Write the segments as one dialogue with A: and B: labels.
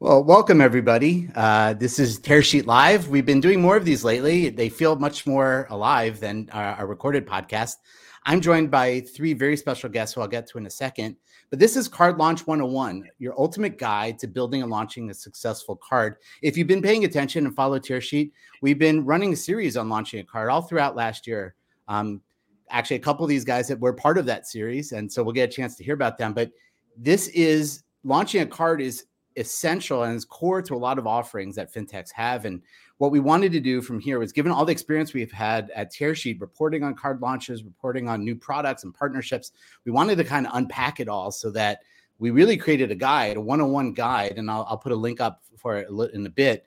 A: Well, welcome everybody. This is Tearsheet Live. We've been doing more of these lately. They feel much more alive than our recorded podcast. I'm joined by three very special guests who I'll get to in a second. But this is Card Launch 101, your ultimate guide to building and launching a successful card. If you've been paying attention and follow Tearsheet, we've been running a series on launching a card all throughout last year. Actually, a couple of these guys that were part of that series, and so we'll get a chance to hear about them. But this is launching a card is essential and is core to a lot of offerings that fintechs have. And what we wanted to do from here was, given all the experience we've had at Tearsheet, reporting on card launches, reporting on new products and partnerships, we wanted to kind of unpack it all so that we really created a guide, a 101 guide, and I'll put a link up for it in a bit,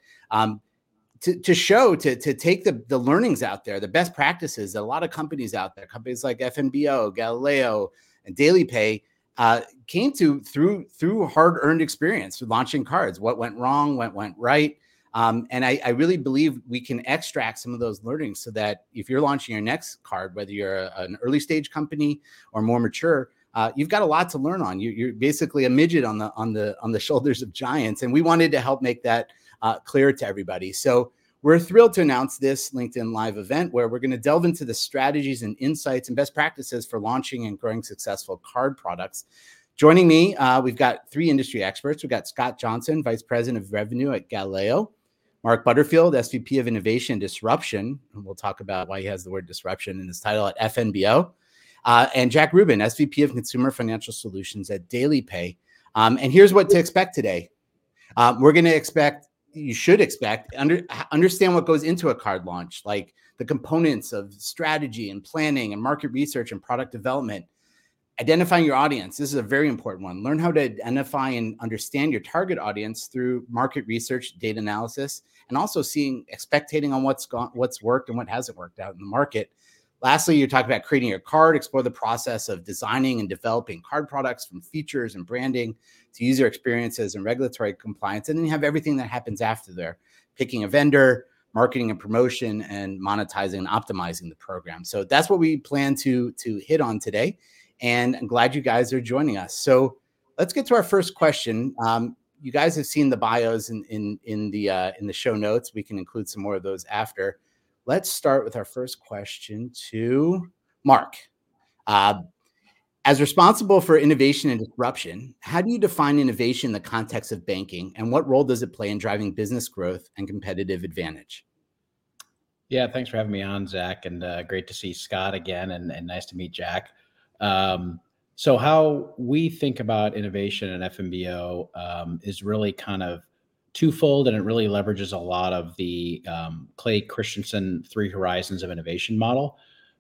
A: to take the learnings out there, the best practices that a lot of companies out there, companies like FNBO, Galileo, and DailyPay, came to through hard-earned experience with launching cards. What went wrong, what went right. And I really believe we can extract some of those learnings so that if you're launching your next card, whether you're an early stage company or more mature, you've got a lot to learn on. You're basically a midget on the shoulders of giants. And we wanted to help make that clear to everybody. So we're thrilled to announce this LinkedIn Live event where we're going to delve into the strategies and insights and best practices for launching and growing successful card products. Joining me, we've got three industry experts. We've got Scott Johnson, Vice President of Revenue at Galileo, Mark Butterfield, SVP of Innovation and Disruption, and we'll talk about why he has the word disruption in his title at FNBO, and Jack Rubin, SVP of Consumer Financial Solutions at DailyPay. And here's what to expect today. We're going to expect, you should expect, understand what goes into a card launch, like the components of strategy and planning and market research and product development. Identifying your audience. This is a very important one. Learn how to identify and understand your target audience through market research, data analysis, and also expectating on what's worked and what hasn't worked out in the market. Lastly, you're talking about creating your card, explore the process of designing and developing card products, from features and branding to user experiences and regulatory compliance. And then you have everything that happens after there, picking a vendor, marketing and promotion, and monetizing and optimizing the program. So that's what we plan to hit on today. And I'm glad you guys are joining us. So let's get to our first question. You guys have seen the bios in the show notes. We can include some more of those after. Let's start with our first question to Mark. As responsible for innovation and disruption, how do you define innovation in the context of banking, and what role does it play in driving business growth and competitive advantage?
B: Yeah, thanks for having me on, Zach, and great to see Scott again, and nice to meet Jack. So how we think about innovation at FNBO is really kind of twofold, and it really leverages a lot of the Clay Christensen 3 Horizons of Innovation model.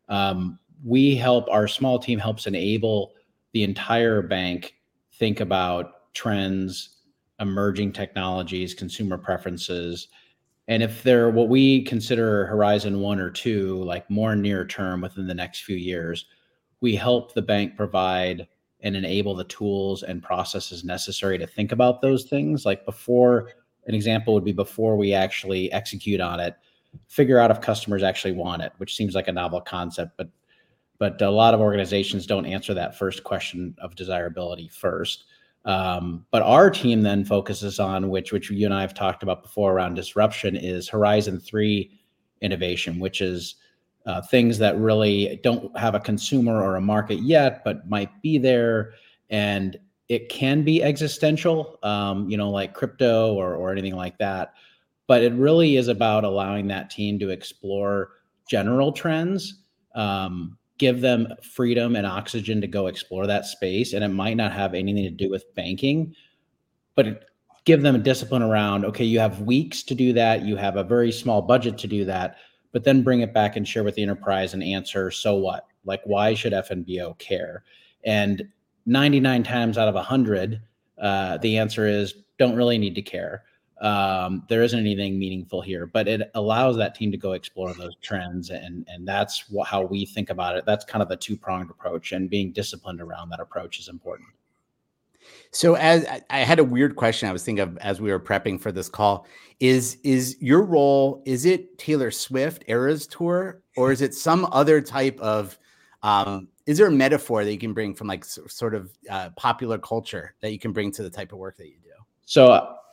B: Our small team helps enable the entire bank think about trends, emerging technologies, consumer preferences, and if they're what we consider Horizon 1 or 2, like more near term within the next few years, we help the bank provide and enable the tools and processes necessary to think about those things. Like an example would be before we actually execute on it, figure out if customers actually want it, which seems like a novel concept, but a lot of organizations don't answer that first question of desirability first. But our team then focuses on, which you and I have talked about before around disruption, is Horizon 3 innovation, which is things that really don't have a consumer or a market yet, but might be there. And it can be existential, like crypto or anything like that. But it really is about allowing that team to explore general trends, give them freedom and oxygen to go explore that space. And it might not have anything to do with banking, but give them a discipline around, okay, you have weeks to do that. You have a very small budget to do that. But then bring it back and share with the enterprise and answer, so what? Like, why should FNBO care? And 99 times out of 100, the answer is don't really need to care. There isn't anything meaningful here, but it allows that team to go explore those trends. And that's how we think about it. That's kind of a two-pronged approach, and being disciplined around that approach is important.
A: So as I had a weird question I was thinking of as we were prepping for this call, is your role, is it Taylor Swift Eras Tour, or is it some other type of, is there a metaphor that you can bring from like sort of popular culture that you can bring to the type of work that you do?
B: So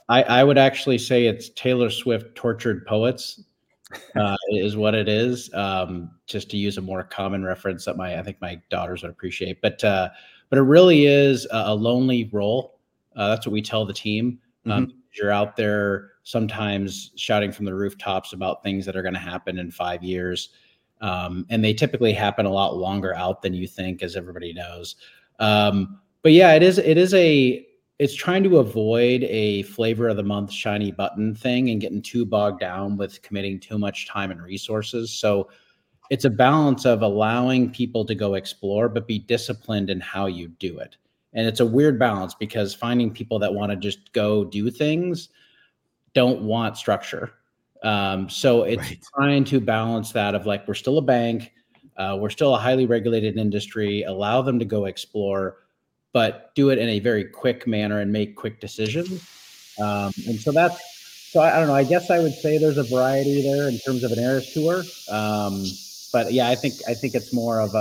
B: I would actually say it's Taylor Swift tortured poets is what it is. Just to use a more common reference that I think my daughters would appreciate, but it really is a lonely role. That's what we tell the team. You're out there sometimes shouting from the rooftops about things that are going to happen in 5 years. And they typically happen a lot longer out than you think, as everybody knows. But yeah, it's trying to avoid a flavor of the month shiny button thing and getting too bogged down with committing too much time and resources. So it's a balance of allowing people to go explore, but be disciplined in how you do it. And it's a weird balance because finding people that want to just go do things don't want structure. So it's trying to balance that of like, we're still a bank, we're still a highly regulated industry, allow them to go explore, but do it in a very quick manner and make quick decisions. And so I don't know, I guess I would say there's a variety there in terms of an Eras tour. But yeah, I think it's more of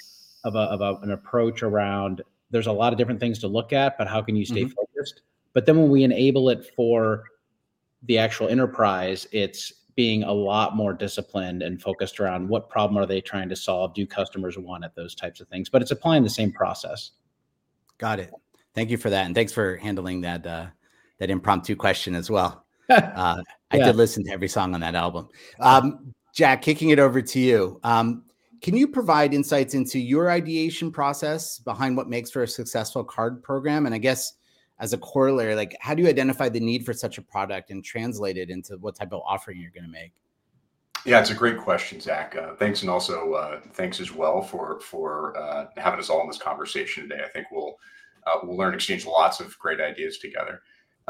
B: an approach around, there's a lot of different things to look at, but how can you stay focused? But then when we enable it for the actual enterprise, it's being a lot more disciplined and focused around what problem are they trying to solve? Do customers want it? Those types of things, but it's applying the same process.
A: Got it. Thank you for that. And thanks for handling that impromptu question as well. I did listen to every song on that album. Jack, kicking it over to you. Can you provide insights into your ideation process behind what makes for a successful card program? And I guess as a corollary, like, how do you identify the need for such a product and translate it into what type of offering you're going to make?
C: Yeah, it's a great question, Zach. Thanks. And also thanks as well for having us all in this conversation today. I think we'll learn and exchange lots of great ideas together.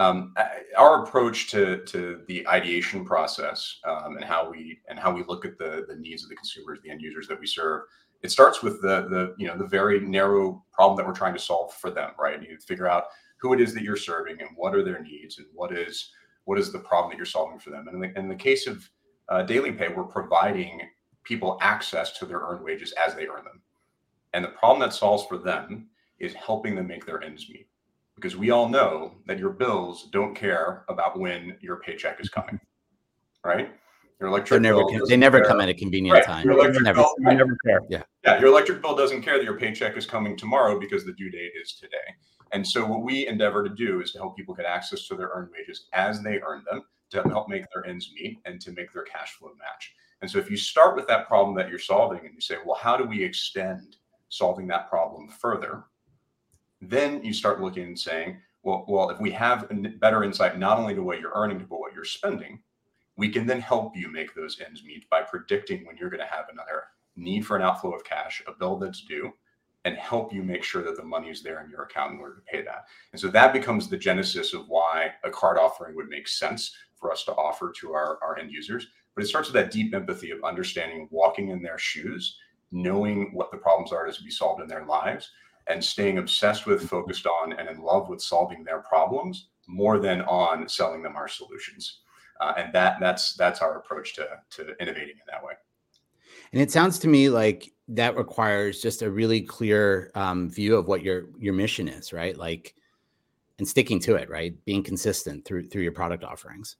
C: Our approach to the ideation process and how we look at the needs of the consumers, the end users that we serve, it starts with the very narrow problem that we're trying to solve for them, right? You figure out who it is that you're serving and what are their needs and what is the problem that you're solving for them. And in the case of DailyPay, we're providing people access to their earned wages as they earn them. And the problem that solves for them is helping them make their ends meet. Because we all know that your bills don't care about when your paycheck is coming, right? Your electric bill
A: they never come at a convenient time.
C: Your electric bill
B: never care.
C: Yeah, your electric bill doesn't care that your paycheck is coming tomorrow because the due date is today. And so what we endeavor to do is to help people get access to their earned wages as they earn them, to help make their ends meet and to make their cash flow match. And so if you start with that problem that you're solving and you say, well, how do we extend solving that problem further? Then you start looking and saying, well, if we have a better insight, not only to what you're earning, but what you're spending, we can then help you make those ends meet by predicting when you're going to have another need for an outflow of cash, a bill that's due, and help you make sure that the money is there in your account in order to pay that. And so that becomes the genesis of why a card offering would make sense for us to offer to our end users. But it starts with that deep empathy of understanding, walking in their shoes, knowing what the problems are to be solved in their lives, and staying obsessed with, focused on, and in love with solving their problems more than on selling them our solutions. And that's our approach to innovating in that way.
A: And it sounds to me like that requires just a really clear view of what your mission is, right? Like, and sticking to it, right? Being consistent through your product offerings.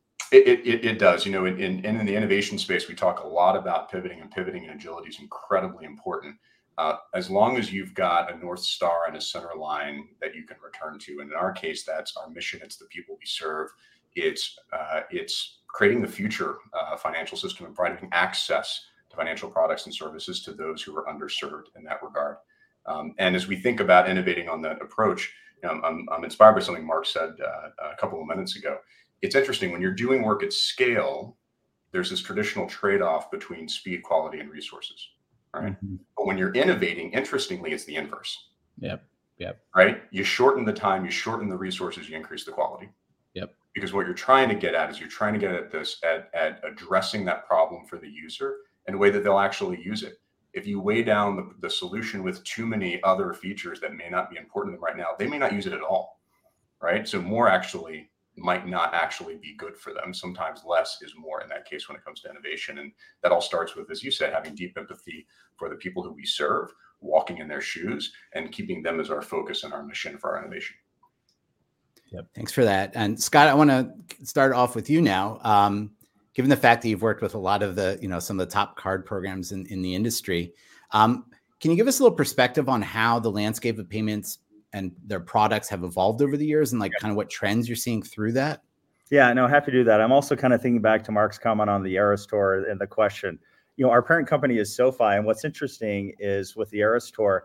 C: It does. You know, in the innovation space, we talk a lot about pivoting, and agility is incredibly important. As long as you've got a North Star and a center line that you can return to. And in our case, that's our mission. It's the people we serve. It's creating the future financial system and providing access to financial products and services to those who are underserved in that regard. And as we think about innovating on that approach, I'm inspired by something Mark said a couple of minutes ago. It's interesting, when you're doing work at scale, there's this traditional trade-off between speed, quality, and resources, right? Mm-hmm. But when you're innovating, interestingly, it's the inverse.
B: Yep.
C: Right? You shorten the time, you shorten the resources, you increase the quality.
B: Yep.
C: Because what you're trying to get at is you're trying to get at this, at addressing that problem for the user in a way that they'll actually use it. If you weigh down the solution with too many other features that may not be important to them right now, they may not use it at all, right? So more actually might not actually be good for them. Sometimes less is more in that case when it comes to innovation. And that all starts with, as you said, having deep empathy for the people who we serve, walking in their shoes, and keeping them as our focus and our mission for our innovation.
B: Yep.
A: Thanks for that. And Scott, I want to start off with you now. Given the fact that you've worked with a lot of the, some of the top card programs in the industry, can you give us a little perspective on how the landscape of payments and their products have evolved over the years, and like kind of what trends you're seeing through that?
D: Yeah, no, happy to do that. I'm also kind of thinking back to Mark's comment on the Era Store and the question. Our parent company is SoFi, and what's interesting is with the Era Store,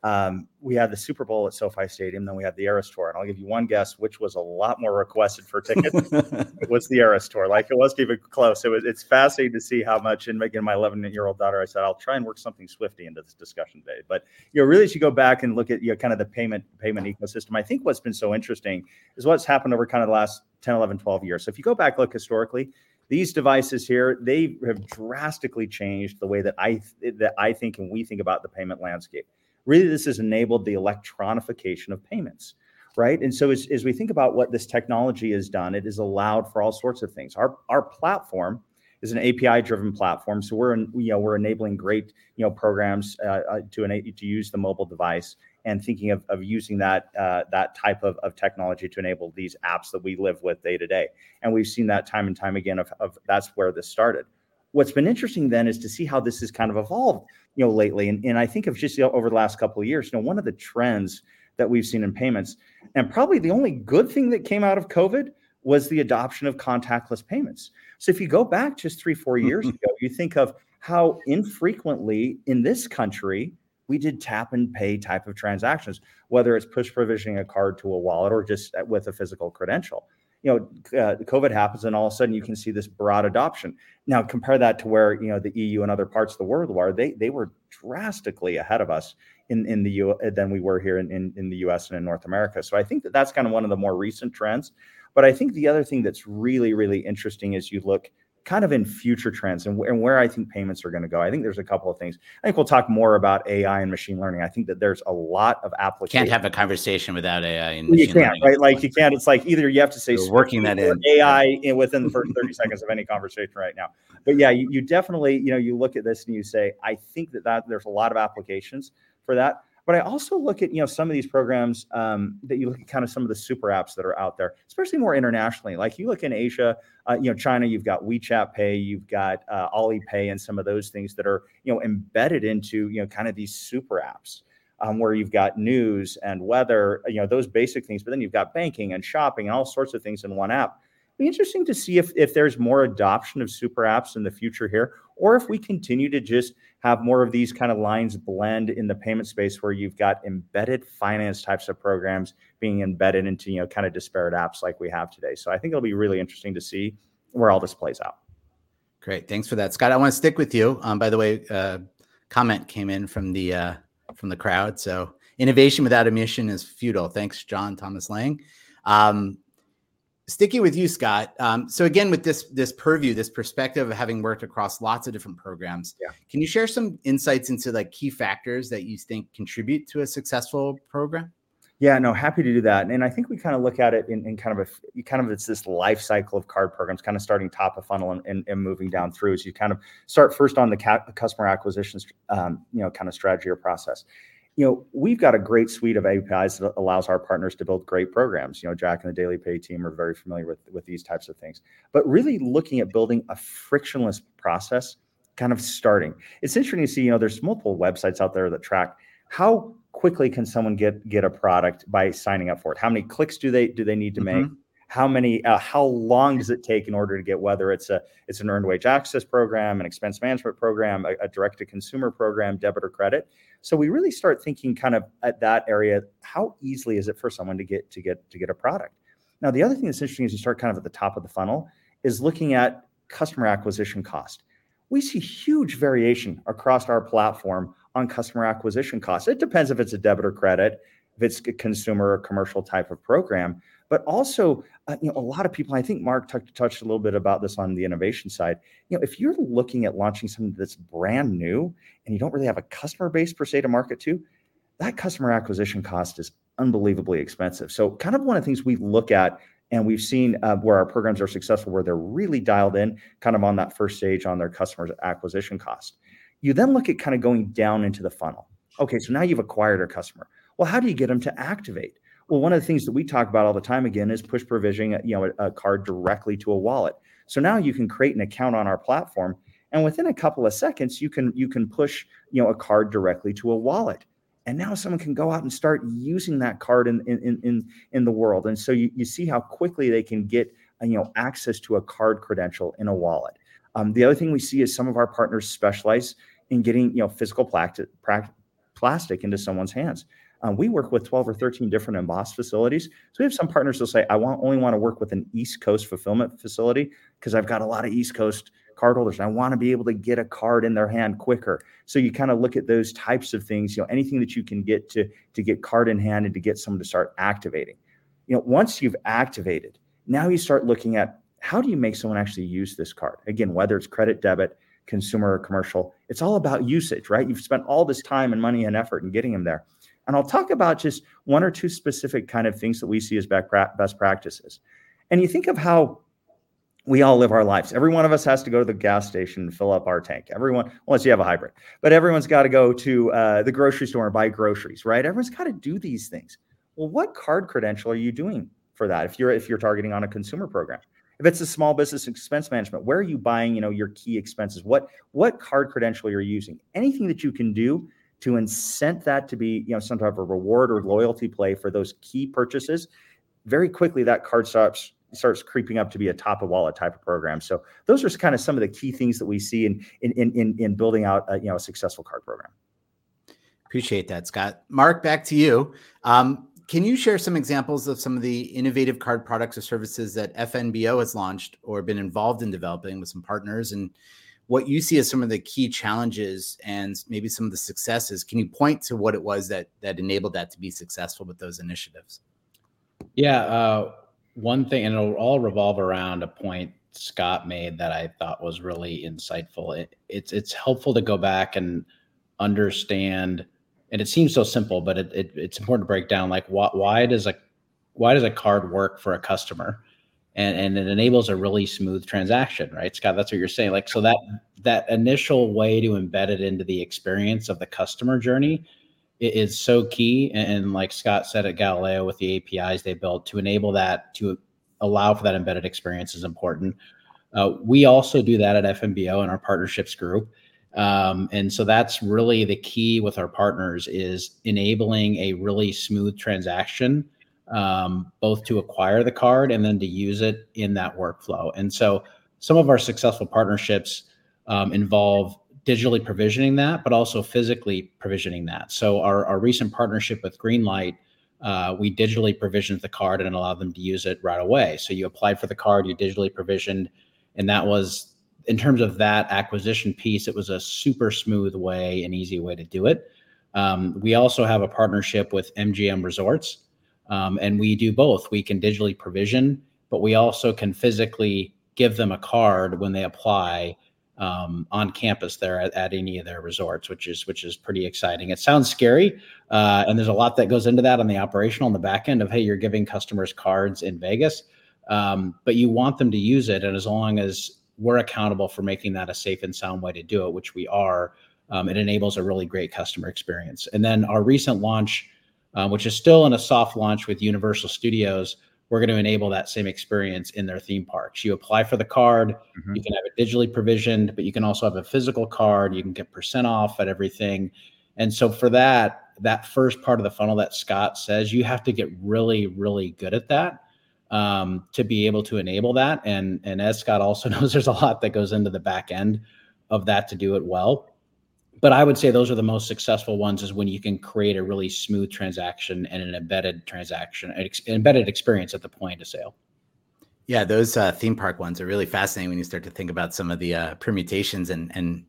D: we had the Super Bowl at SoFi Stadium, then we had the Era Store, and I'll give you one guess which was a lot more requested for tickets. It was the Era Store. Like, it wasn't even close. It's fascinating to see how much. And again, my 11-year-old daughter, I said, I'll try and work something Swifty into this discussion today. But really, as you go back and look at kind of the payment ecosystem, I think what's been so interesting is what's happened over kind of the last 10, 11, 12 years. So if you go back, look historically, these devices here, they have drastically changed the way that I think and we think about the payment landscape. Really, this has enabled the electronification of payments, right? And so as we think about what this technology has done, it has allowed for all sorts of things. Our platform is an API-driven platform, so we're enabling great programs to use the mobile device, and thinking of using that type of technology to enable these apps that we live with day to day. And we've seen that time and time again of that's where this started. What's been interesting then is to see how this has kind of evolved, lately. And I think of just over the last couple of years, one of the trends that we've seen in payments, and probably the only good thing that came out of COVID, was the adoption of contactless payments. So if you go back just 3-4 years ago, you think of how infrequently in this country we did tap and pay type of transactions, whether it's push provisioning a card to a wallet or just with a physical credential. COVID happens, and all of a sudden you can see this broad adoption. Now compare that to where the EU and other parts of the world were. They were drastically ahead of us in the EU than we were here in the US and in North America. So I think that's kind of one of the more recent trends. But I think the other thing that's really, really interesting is you look kind of in future trends and where I think payments are going to go. I think there's a couple of things. I think we'll talk more about AI and machine learning. I think that there's a lot of applications.
A: Can't have a conversation without AI and
D: machine learning. Right? Like you can't. It's like either you have to say
A: working that in
D: AI within the first 30 seconds of any conversation right now. But yeah, you definitely, you look at this and you say, I think that there's a lot of applications for that. But I also look at, some of these programs that you look at kind of some of the super apps that are out there, especially more internationally. Like you look in Asia, China, you've got WeChat Pay, you've got Alipay, and some of those things that are, embedded into, kind of these super apps where you've got news and weather, those basic things. But then you've got banking and shopping and all sorts of things in one app. It'd be interesting to see if there's more adoption of super apps in the future here, or if we continue to just have more of these kind of lines blend in the payment space where you've got embedded finance types of programs being embedded into, kind of disparate apps like we have today. So I think it'll be really interesting to see where all this plays out.
A: Great. Thanks for that, Scott. I want to stick with you. By the way, comment came in from the crowd. So innovation without emission is futile. Thanks, John Thomas Lang. Sticking with you, Scott. So again, with this purview, this perspective of having worked across lots of different programs, can you share some insights into like key factors that you think contribute to a successful program?
D: Yeah, no, happy to do that. And I think we kind of look at it in kind of it's this life cycle of card programs, kind of starting top of funnel and moving down through. So you kind of start first on the customer acquisition, kind of strategy or process. We've got a great suite of APIs that allows our partners to build great programs. Jack and the Daily Pay team are very familiar with these types of things. But really looking at building a frictionless process, kind of starting. It's interesting to see, there's multiple websites out there that track how quickly can someone get a product by signing up for it. How many clicks do they need to make? How long does it take in order to get, whether it's an earned wage access program, an expense management program, a direct to consumer program, debit or credit. So we really start thinking kind of at that area, how easily is it for someone to get a product? Now, the other thing that's interesting is you start kind of at the top of the funnel is looking at customer acquisition cost. We see huge variation across our platform on customer acquisition costs. It depends if it's a debit or credit, if it's a consumer or commercial type of program, but also, a lot of people, I think Mark touched a little bit about this on the innovation side. If you're looking at launching something that's brand new and you don't really have a customer base per se to market to, that customer acquisition cost is unbelievably expensive. So kind of one of the things we look at, and we've seen where our programs are successful, where they're really dialed in kind of on that first stage on their customer acquisition cost. You then look at kind of going down into the funnel. Okay, so now you've acquired a customer. Well, how do you get them to activate? Well, one of the things that we talk about all the time again is push provisioning, a card directly to a wallet. So now you can create an account on our platform, and within a couple of seconds, you can push, a card directly to a wallet. And now someone can go out and start using that card in the world. And so you see how quickly they can get, access to a card credential in a wallet. The other thing we see is some of our partners specialize in getting, physical plastic into someone's hands. We work with 12 or 13 different embossed facilities. So we have some partners who'll say, I only want to work with an East Coast fulfillment facility because I've got a lot of East Coast cardholders and I want to be able to get a card in their hand quicker. So you kind of look at those types of things, anything that you can get to get card in hand and to get someone to start activating. Once you've activated, now you start looking at how do you make someone actually use this card? Again, whether it's credit, debit, consumer, or commercial, it's all about usage, right? You've spent all this time and money and effort in getting them there. And I'll talk about just one or two specific kind of things that we see as best practices. And you think of how we all live our lives. Every one of us has to go to the gas station and fill up our tank. Everyone, unless you have a hybrid, but everyone's got to go to the grocery store and buy groceries, right? Everyone's got to do these things. Well, what card credential are you doing for that? If you're targeting on a consumer program, if it's a small business expense management, where are you buying, your key expenses? What card credential you're using? Anything that you can do to incent that to be, some type of reward or loyalty play for those key purchases, very quickly that card starts creeping up to be a top of wallet type of program. So those are kind of some of the key things that we see in building out a successful card program.
A: Appreciate that, Scott. Mark, back to you. Can you share some examples of some of the innovative card products or services that FNBO has launched or been involved in developing with some partners, and what you see as some of the key challenges and maybe some of the successes? Can you point to what it was that enabled that to be successful with those initiatives?
B: Yeah. One thing, and it'll all revolve around a point Scott made that I thought was really insightful. It's helpful to go back and understand, and it seems so simple, but it's important to break down, like why does a card work for a customer? And it enables a really smooth transaction, right, Scott? That's what you're saying. Like, so that initial way to embed it into the experience of the customer journey is so key. And like Scott said at Galileo, with the APIs they built to enable that, to allow for that embedded experience, is important. We also do that at FNBO in our partnerships group. And so that's really the key with our partners, is enabling a really smooth transaction, both to acquire the card and then to use it in that workflow. And so some of our successful partnerships involve digitally provisioning that, but also physically provisioning that. So our recent partnership with Greenlight, we digitally provisioned the card and allowed them to use it right away. So you applied for the card, you digitally provisioned, and that was, in terms of that acquisition piece, it was a super smooth way and easy way to do it. We also have a partnership with MGM Resorts, and we do both. We can digitally provision, but we also can physically give them a card when they apply on campus there at any of their resorts, which is pretty exciting. It sounds scary, and there's a lot that goes into that on the operational, on the back end of, hey, you're giving customers cards in Vegas, but you want them to use it, and as long as we're accountable for making that a safe and sound way to do it, which we are, it enables a really great customer experience. And then our recent launch, which is still in a soft launch with Universal Studios, we're going to enable that same experience in their theme parks. You apply for the card, you can have it digitally provisioned, but you can also have a physical card. You can get % off at everything. And so for that first part of the funnel that Scott says, you have to get really, really good at that to be able to enable that. And as Scott also knows, there's a lot that goes into the back end of that to do it well. But I would say those are the most successful ones, is when you can create a really smooth transaction and an embedded transaction, an embedded experience at the point of sale.
A: Yeah, those theme park ones are really fascinating when you start to think about some of the permutations and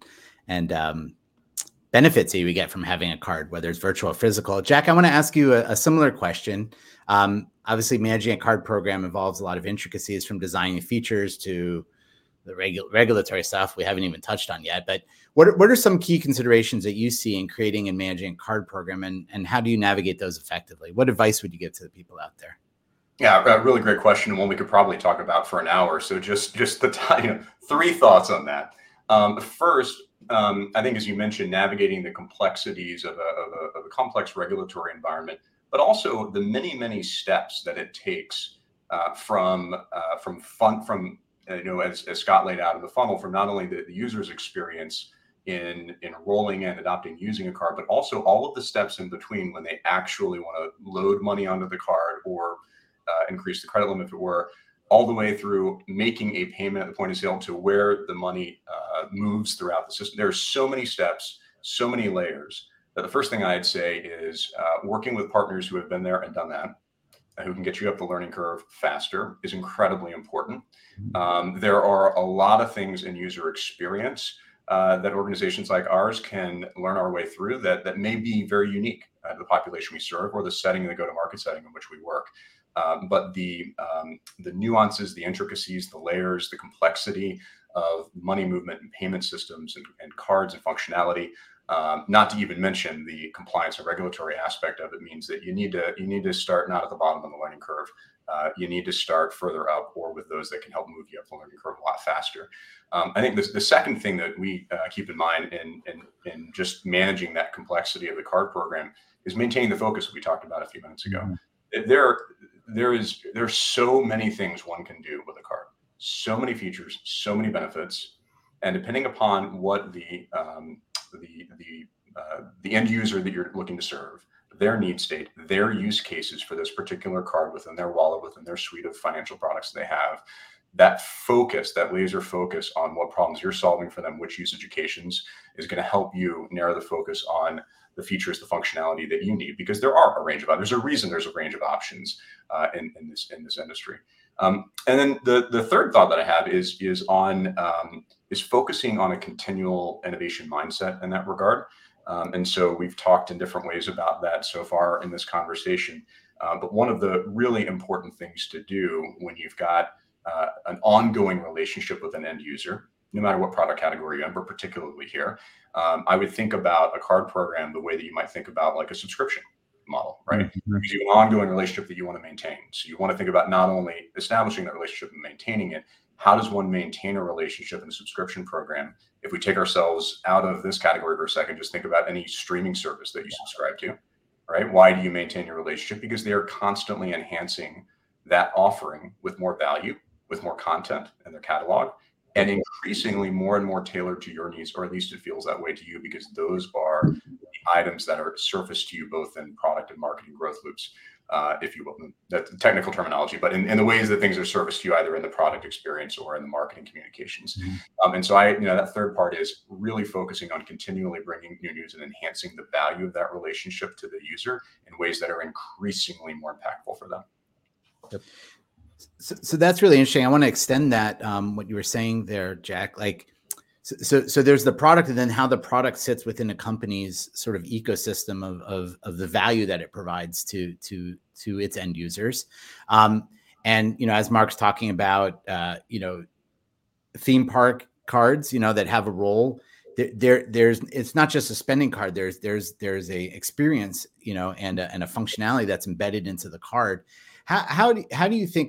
A: benefits that you get from having a card, whether it's virtual or physical. Jack, I want to ask you a similar question. Obviously, managing a card program involves a lot of intricacies, from designing features to the regulatory stuff we haven't even touched on yet. But what are some key considerations that you see in creating and managing a card program, and how do you navigate those effectively? What advice would you give to the people out there?
C: Yeah, a really great question, and one we could probably talk about for an hour. So just the time, 3 thoughts on that. First, I think, as you mentioned, navigating the complexities of a complex regulatory environment, but also the many, many steps that it takes as Scott laid out in the funnel, from not only the user's experience in enrolling in, adopting, using a card, but also all of the steps in between when they actually want to load money onto the card or increase the credit limit, if it were, all the way through making a payment at the point of sale to where the money moves throughout the system. There are so many steps, so many layers, that the first thing I'd say is working with partners who have been there and done that, who can get you up the learning curve faster, is incredibly important. There are a lot of things in user experience that organizations like ours can learn our way through that may be very unique to the population we serve or the setting, the go-to-market setting in which we work. But the nuances, the intricacies, the layers, the complexity of money movement and payment systems and cards and functionality, not to even mention the compliance and regulatory aspect of it, means that you need to start not at the bottom of the learning curve. You need to start further up, or with those that can help move you up the learning curve a lot faster. I think the second thing that we keep in mind in just managing that complexity of the card program is maintaining the focus that we talked about a few minutes ago. There's so many things one can do with a card, so many features, so many benefits, and depending upon what the end user that you're looking to serve, their need state, their use cases for this particular card within their wallet, within their suite of financial products they have, that focus, that laser focus on what problems you're solving for them, which usage occasions, is going to help you narrow the focus on the features, the functionality that you need, because there are a range of there's a reason there's a range of options in this industry. And then the third thought that I have is focusing on a continual innovation mindset in that regard. And so we've talked in different ways about that so far in this conversation. But one of the really important things to do when you've got an ongoing relationship with an end user, no matter what product category you're in, but particularly here, I would think about a card program the way that you might think about like a subscription model, right?
B: Mm-hmm.
C: Because you have an ongoing relationship that you want to maintain. So you want to think about not only establishing that relationship and maintaining it, how does one maintain a relationship in a subscription program? If we take ourselves out of this category for a second, just think about any streaming service that you subscribe to, right? Why do you maintain your relationship? Because they are constantly enhancing that offering with more value, with more content in their catalog, and increasingly more and more tailored to your needs, or at least it feels that way to you, because those are the items that are surfaced to you both in product and marketing growth loops, if you will. That's technical terminology, but in the ways that things are surfaced to you, either in the product experience or in the marketing communications. And so that third part is really focusing on continually bringing new news and enhancing the value of that relationship to the user in ways that are increasingly more impactful for them.
A: Yep. So that's really interesting. I want to extend that, what you were saying there, Jack. Like, so there's the product, and then how the product sits within a company's sort of ecosystem of the value that it provides to its end users. And as Mark's talking about, theme park cards, that have a role. There's it's not just a spending card. There's a experience, and a functionality that's embedded into the card. How do you think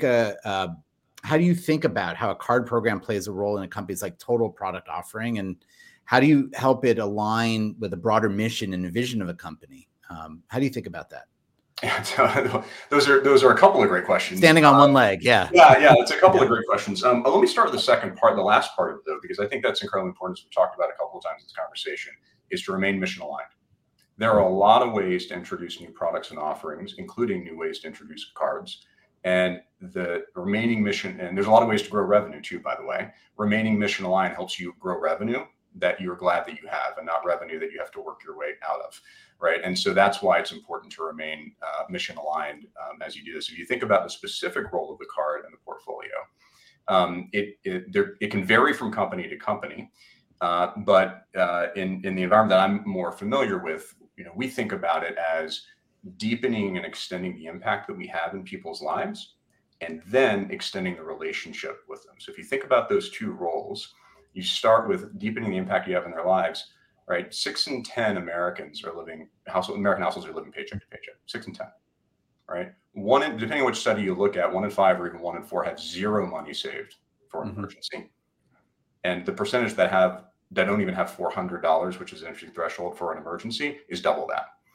A: about how a card program plays a role in a company's like total product offering, and how do you help it align with a broader mission and vision of a company? How do you think about that?
C: Yeah, so those are a couple of great questions.
A: Standing on one leg, yeah.
C: Yeah, it's a couple of great questions. Let me start with the second part, the last part of it, though, because I think that's incredibly important, as we've talked about a couple of times in this conversation, is to remain mission aligned. There are a lot of ways to introduce new products and offerings, including new ways to introduce cards. And the remaining mission, and there's a lot of ways to grow revenue too, by the way. Remaining mission aligned helps you grow revenue that you're glad that you have, and not revenue that you have to work your way out of, right? And so that's why it's important to remain mission aligned as you do this. If you think about the specific role of the card in the portfolio, it can vary from company to company, but in the environment that I'm more familiar with, we think about it as deepening and extending the impact that we have in people's lives, and then extending the relationship with them. So if you think about those two roles, you start with deepening the impact you have in their lives, right? 6 in 10 Americans American households are living paycheck to paycheck. 6 in 10, right? Depending on which study you look at, 1 in 5 or even 1 in 4 have zero money saved for an emergency. And the percentage that don't even have $400, which is an entry threshold for an emergency, is double that.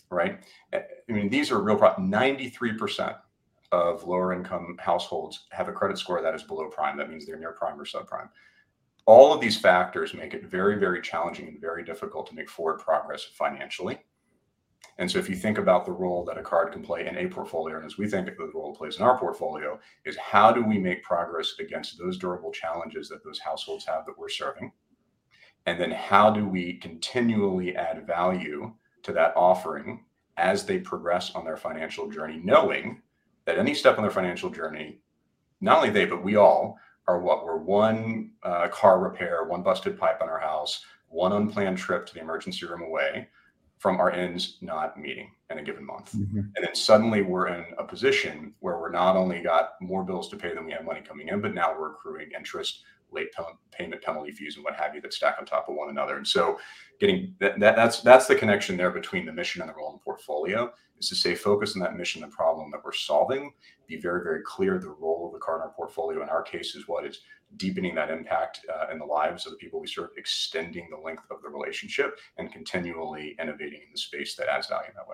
C: right? I mean, these are real problems. 93% of lower income households have a credit score that is below prime. That means they're near prime or subprime. All of these factors make it very, very challenging and very difficult to make forward progress financially. And so if you think about the role that a card can play in a portfolio, and as we think the role it plays in our portfolio, is how do we make progress against those durable challenges that those households have that we're serving? And then how do we continually add value to that offering as they progress on their financial journey, knowing that any step on their financial journey, not only they, but we all are we're one car repair, one busted pipe on our house, one unplanned trip to the emergency room away from our ends not meeting in a given month.
D: Mm-hmm.
C: And then suddenly we're in a position where we're not only got more bills to pay than we have money coming in, but now we're accruing interest, late payment penalty fees, and what have you that stack on top of one another. And so getting that's the connection there between the mission and the role in the portfolio, is to stay focused on that mission, the problem that we're solving, be very, very clear the role of the card in our portfolio. In our case is what is deepening that impact in the lives of the people we serve, extending the length of the relationship, and continually innovating in the space that adds value in that way.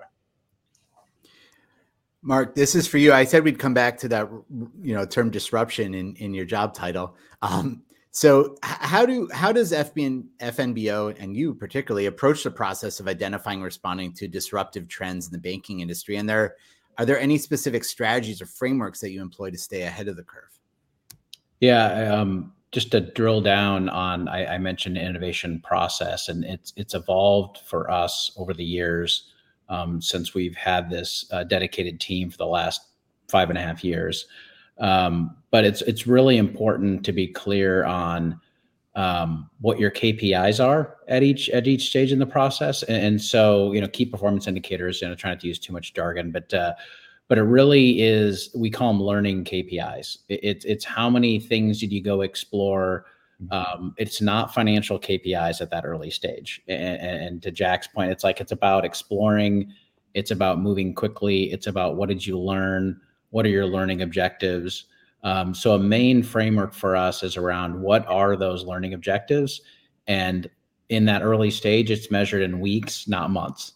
A: Mark, this is for you. I said we'd come back to that, term disruption in your job title. So how does FNBO and you particularly approach the process of identifying and responding to disruptive trends in the banking industry? And are there any specific strategies or frameworks that you employ to stay ahead of the curve?
B: Yeah, just to drill down on, I mentioned innovation process, and it's evolved for us over the years since we've had this dedicated team for the last 5.5 years. But it's really important to be clear on what your KPIs are at each stage in the process, and so key performance indicators. Trying not to use too much jargon, but it really is. We call them learning KPIs. It's how many things did you go explore. It's not financial KPIs at that early stage. And to Jack's point, it's about exploring. It's about moving quickly. It's about what did you learn. What are your learning objectives? So a main framework for us is around what are those learning objectives? And in that early stage, it's measured in weeks, not months.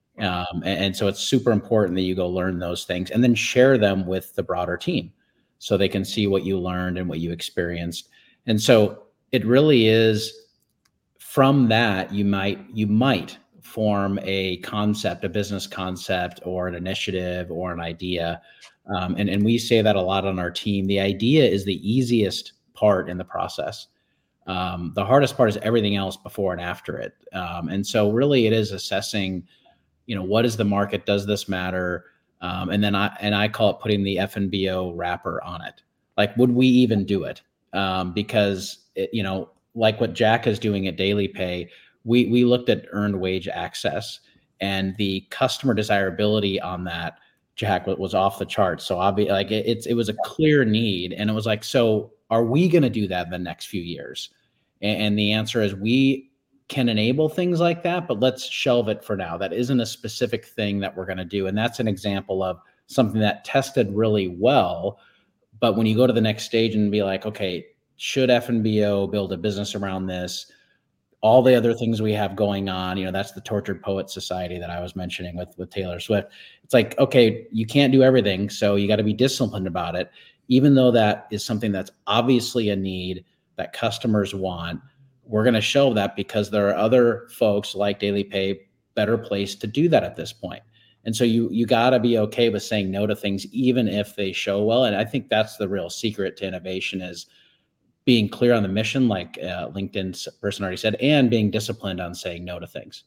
B: And so it's super important that you go learn those things and then share them with the broader team so they can see what you learned and what you experienced. And so it really is from that, you might form a concept, a business concept or an initiative or an idea. And we say that a lot on our team. The idea is the easiest part in the process. The hardest part is everything else before and after it. And so really it is assessing, what is the market? Does this matter? And then I call it putting the FNBO wrapper on it. Like, would we even do it? Because like what Jack is doing at Daily Pay, we looked at earned wage access, and the customer desirability on that, Jack, was off the charts. So it was a clear need, and it was like, so are we going to do that in the next few years? And the answer is we can enable things like that, but let's shelve it for now. That isn't a specific thing that we're going to do, and that's an example of something that tested really well. But when you go to the next stage and be like, okay, should FNBO build a business around this? All the other things we have going on, that's the Tortured Poet Society that I was mentioning with Taylor Swift. It's like, okay, you can't do everything, so you got to be disciplined about it, even though that is something that's obviously a need that customers want. We're going to show that because there are other folks like Daily Pay better placed to do that at this point. And so you got to be okay with saying no to things, even if they show well. And I think that's the real secret to innovation, is being clear on the mission, like LinkedIn's person already said, and being disciplined on saying no to things.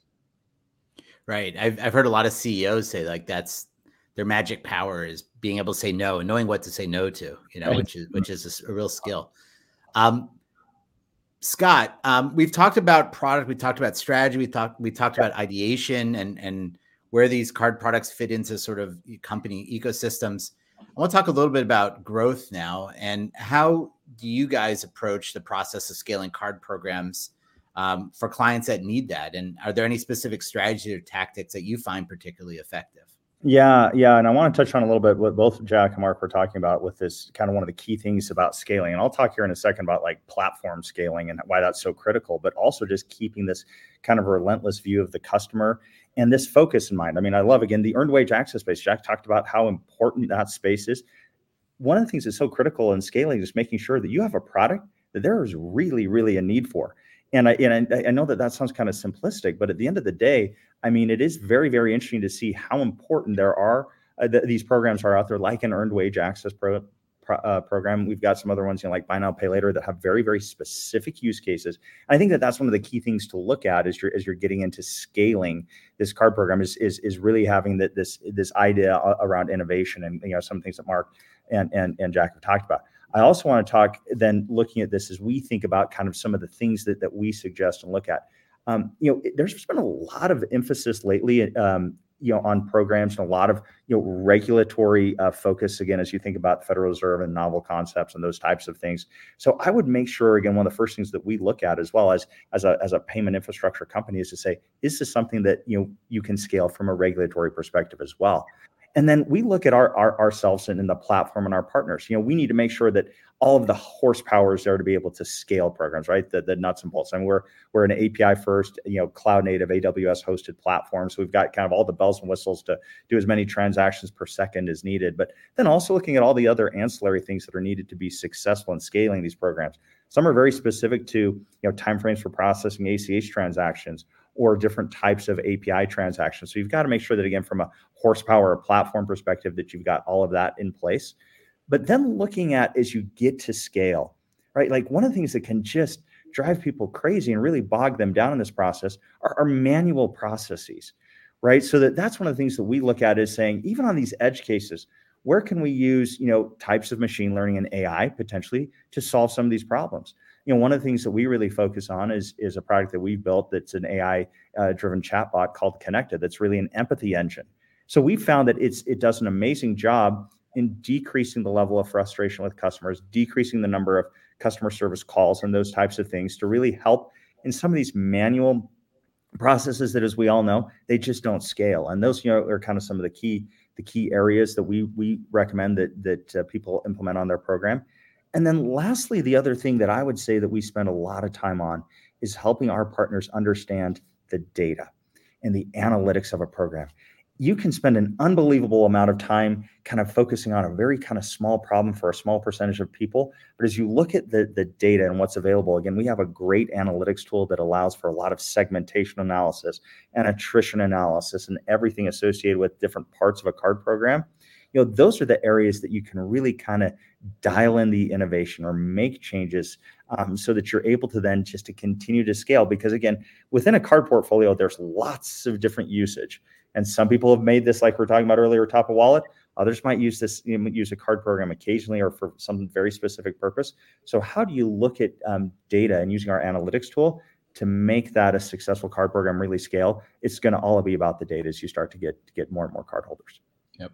A: Right. I've heard a lot of CEOs say like that's their magic power, is being able to say no and knowing what to say no to, right. which is a real skill. Scott, we've talked about product, we talked about strategy, we talked about ideation and where these card products fit into sort of company ecosystems. I want to talk a little bit about growth now, and how do you guys approach the process of scaling card programs for clients that need that? And are there any specific strategies or tactics that you find particularly effective?
D: Yeah, yeah. And I want to touch on a little bit what both Jack and Mark were talking about with this kind of one of the key things about scaling. And I'll talk here in a second about like platform scaling and why that's so critical, but also just keeping this kind of relentless view of the customer and this focus in mind. I mean, I love, again, the earned wage access space. Jack talked about how important that space is. One of the things that's so critical in scaling is making sure that you have a product that there is really, really a need for. And I know that sounds kind of simplistic, but at the end of the day, I mean, it is very, very interesting to see how important there are these programs are out there, like an earned wage access program. We've got some other ones, like buy now, pay later, that have very, very specific use cases. And I think that that's one of the key things to look at as you're getting into scaling this card program is really having this idea around innovation and some things that Mark and Jack have talked about. I also want to talk then looking at this as we think about kind of some of the things that we suggest and look at. There's been a lot of emphasis lately, on programs and a lot of, regulatory focus, again, as you think about the Federal Reserve and novel concepts and those types of things. So I would make sure, again, one of the first things that we look at as well as a payment infrastructure company is to say, is this something that, you can scale from a regulatory perspective as well? And then we look at ourselves and in the platform and our partners. We need to make sure that all of the horsepower is there to be able to scale programs, right? The nuts and bolts. I mean, we're an API first, cloud native AWS hosted platform. So we've got kind of all the bells and whistles to do as many transactions per second as needed. But then also looking at all the other ancillary things that are needed to be successful in scaling these programs. Some are very specific to, timeframes for processing ACH transactions or different types of API transactions. So you've got to make sure that, again, from a horsepower or platform perspective, that you've got all of that in place. But then looking at as you get to scale, right? Like one of the things that can just drive people crazy and really bog them down in this process are manual processes, right? So that's one of the things that we look at is saying, even on these edge cases, where can we use, types of machine learning and AI potentially to solve some of these problems? One of the things that we really focus on is a product that we've built that's an AI driven chatbot called Connected. That's really an empathy engine. So we found that it does an amazing job in decreasing the level of frustration with customers, decreasing the number of customer service calls and those types of things to really help in some of these manual processes that, as we all know, they just don't scale. And those, are kind of some of the key areas that we recommend that people implement on their program. And then lastly, the other thing that I would say that we spend a lot of time on is helping our partners understand the data and the analytics of a program. You can spend an unbelievable amount of time kind of focusing on a very kind of small problem for a small percentage of people. But as you look at the data and what's available, again, we have a great analytics tool that allows for a lot of segmentation analysis and attrition analysis and everything associated with different parts of a card program. Those are the areas that you can really kind of dial in the innovation or make changes so that you're able to then just to continue to scale. Because again, within a card portfolio, there's lots of different usage. And some people have made this, like we're talking about earlier, top of wallet. Others might use this, use a card program occasionally or for some very specific purpose. So how do you look at data and using our analytics tool to make that a successful card program really scale? It's going to all be about the data as you start to get more and more cardholders.
A: Yep.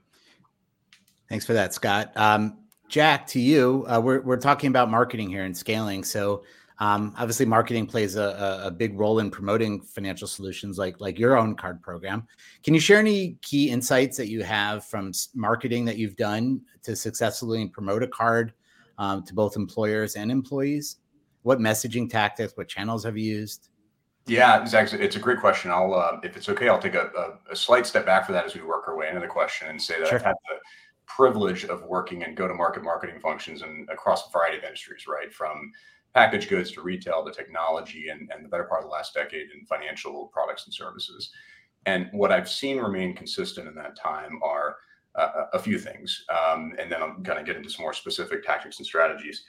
A: Thanks for that, Scott. Jack, to you, we're talking about marketing here and scaling. So obviously marketing plays a big role in promoting financial solutions like your own card program. Can you share any key insights that you have from marketing that you've done to successfully promote a card to both employers and employees? What messaging tactics, what channels have you used?
C: Yeah, Zach, it's a great question. If it's okay, I'll take a slight step back for that as we work our way into the question and say that
A: Sure.
C: I've had the privilege of working in go-to-market marketing functions and across a variety of industries, right? From packaged goods to retail to technology and the better part of the last decade in financial products and services. And what I've seen remain consistent in that time are a few things. And then I'm going to get into some more specific tactics and strategies.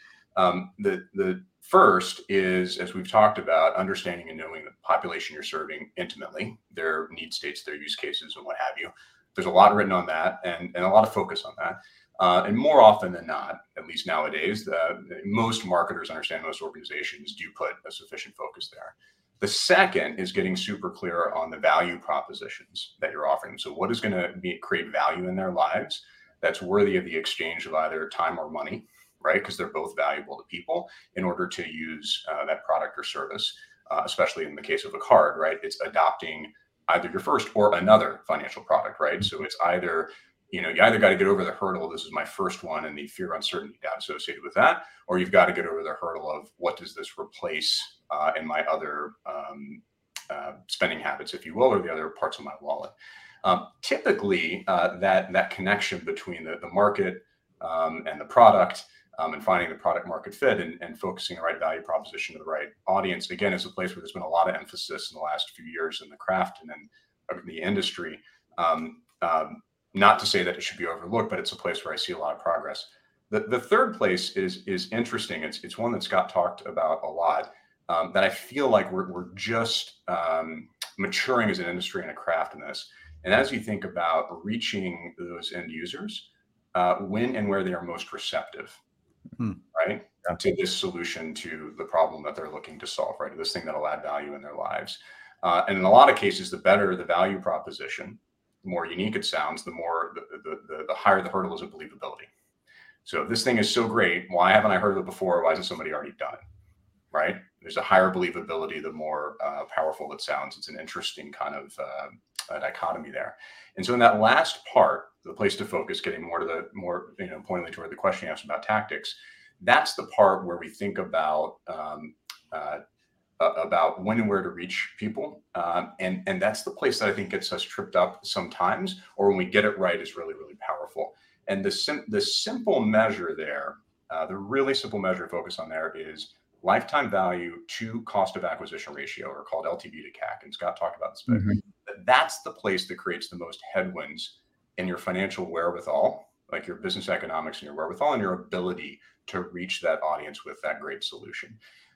C: The first is, as we've talked about, understanding and knowing the population you're serving intimately, their need states, their use cases, and what have you. There's a lot written on that and a lot of focus on that. And more often than not, at least nowadays, most marketers understand, most organizations do put a sufficient focus there. The second is getting super clear on the value propositions that you're offering. So what is going to create value in their lives that's worthy of the exchange of either time or money, right? Because they're both valuable to people in order to use that product or service, especially in the case of a card, right? It's adopting either your first or another financial product, right? So it's either, you either got to get over the hurdle, this is my first one, and the fear, uncertainty, doubt associated with that, or you've got to get over the hurdle of what does this replace in my other spending habits, if you will, or the other parts of my wallet. Typically, that connection between the market and the product and finding the product market fit and focusing the right value proposition to the right audience, again, is a place where there's been a lot of emphasis in the last few years in the craft and in the industry. Not to say that it should be overlooked, but it's a place where I see a lot of progress. The third place is interesting. It's one that Scott talked about a lot, that I feel like we're just maturing as an industry and a craft in this. And as you think about reaching those end users, when and where they are most receptive, right, to this solution, to the problem that they're looking to solve, right, this thing that'll add value in their lives. And in a lot of cases, the better the value proposition, the more unique it sounds, the more the higher the hurdle is of believability. So if this thing is so great, why haven't I heard of it before? Why hasn't somebody already done it? Right? There's a higher believability, the more powerful it sounds. It's an interesting kind of dichotomy there. And so in that last part, the place to focus, getting more pointedly toward the question you asked about tactics, that's the part where we think about when and where to reach people. And that's the place that I think gets us tripped up sometimes, or when we get it right is really, really powerful. And the simple measure there, the really simple measure to focus on there is lifetime value to cost of acquisition ratio, or called LTV to CAC. And Scott talked about this, but that's the place that creates the most headwinds in your financial wherewithal, like your business economics and your wherewithal and your ability to reach that audience with that great solution.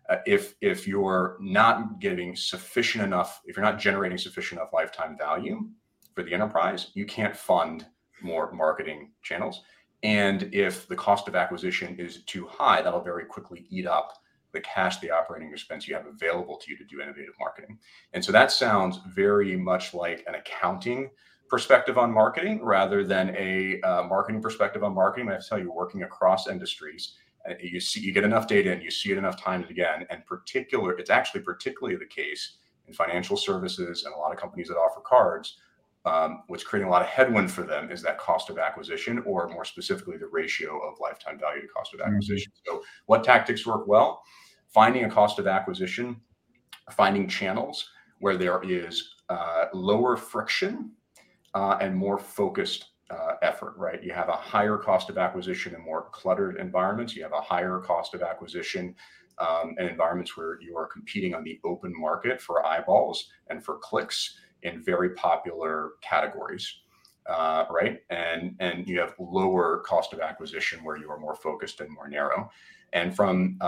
C: If you're not getting sufficient enough, if you're not generating sufficient enough lifetime value for the enterprise, you can't fund more marketing channels. And if the cost of acquisition is too high, that'll very quickly eat up the cash, the operating expense you have available to you to do innovative marketing. And so that sounds very much like an accounting perspective on marketing rather than a marketing perspective on marketing. I have to tell you, working across industries, you get enough data and you see it enough times again. And it's actually particularly the case in financial services and a lot of companies that offer cards. What's creating a lot of headwind for them is that cost of acquisition, or more specifically, the ratio of lifetime value to cost of acquisition. So what tactics work well? Finding a cost of acquisition, finding channels where there is lower friction and more focused effort, right? You have a higher cost of acquisition in more cluttered environments. You have a higher cost of acquisition in environments where you are competing on the open market for eyeballs and for clicks in very popular categories, right? And you have lower cost of acquisition where you are more focused and more narrow. And from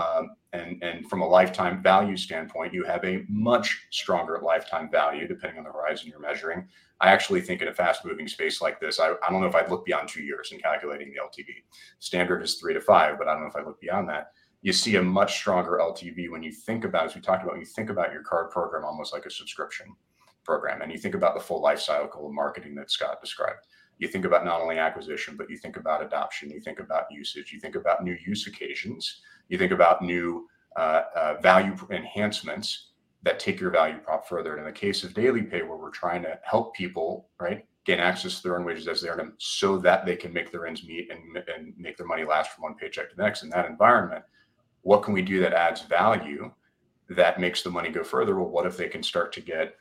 C: a lifetime value standpoint, you have a much stronger lifetime value depending on the horizon you're measuring. I actually think in a fast-moving space like this, I don't know if I'd look beyond 2 years in calculating the LTV. Standard is 3 to 5, but I don't know if I look beyond that. You see a much stronger LTV when you think about, as we talked about, when you think about your card program almost like a subscription program, and you think about the full life cycle of marketing that Scott described. You think about not only acquisition, but you think about adoption, you think about usage, you think about new use occasions, you think about new value enhancements that take your value prop further. And in the case of Daily Pay, where we're trying to help people, right, gain access to their earned wages as they earn them so that they can make their ends meet and make their money last from one paycheck to the next in that environment, what can we do that adds value that makes the money go further? Well, what if they can start to get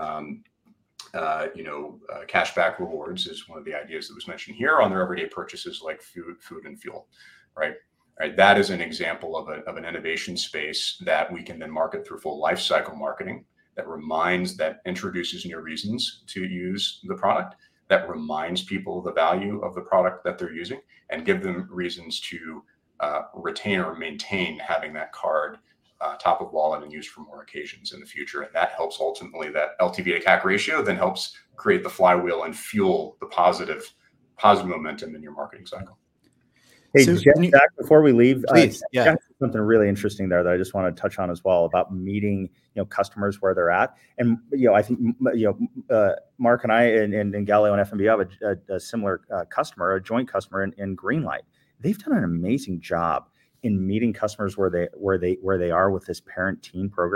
C: cashback rewards is one of the ideas that was mentioned here on their everyday purchases like food and fuel, right? Right. That is an example of an innovation space that we can then market through full life cycle marketing that introduces new reasons to use the product, that reminds people the value of the product that they're using, and give them reasons to retain or maintain having that card top of wallet and used for more occasions in the future. And that helps ultimately, that LTV to CAC ratio then helps create the flywheel and fuel the positive momentum in your marketing cycle.
D: Hey, so Jack, before we leave,
A: please,
D: Jack, something really interesting there that I just want to touch on as well about meeting, customers where they're at. And, I think, Mark and I and Galileo and FNBO have a similar customer, a joint customer in Greenlight. They've done an amazing job in meeting customers where they are with this parent teen program.